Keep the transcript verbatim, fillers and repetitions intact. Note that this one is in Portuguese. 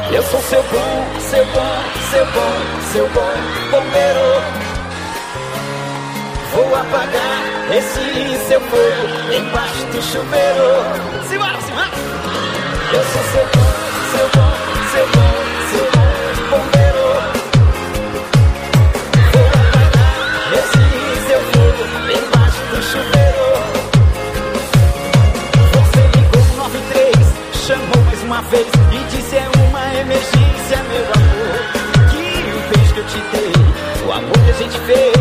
Eu sou seu bom, seu bom, seu bom, seu bom bombeiro. Vou apagar esse seu fogo embaixo do chuveiro. Simbora, simbora! Eu sou seu bom, seu bom, seu bom, seu bom bombeiro. Vou apagar esse seu fogo embaixo do chuveiro. Você ligou nove três, chamou mais uma vez e disse é uma emergência, meu amor. Que o beijo que eu te dei, o amor que a gente fez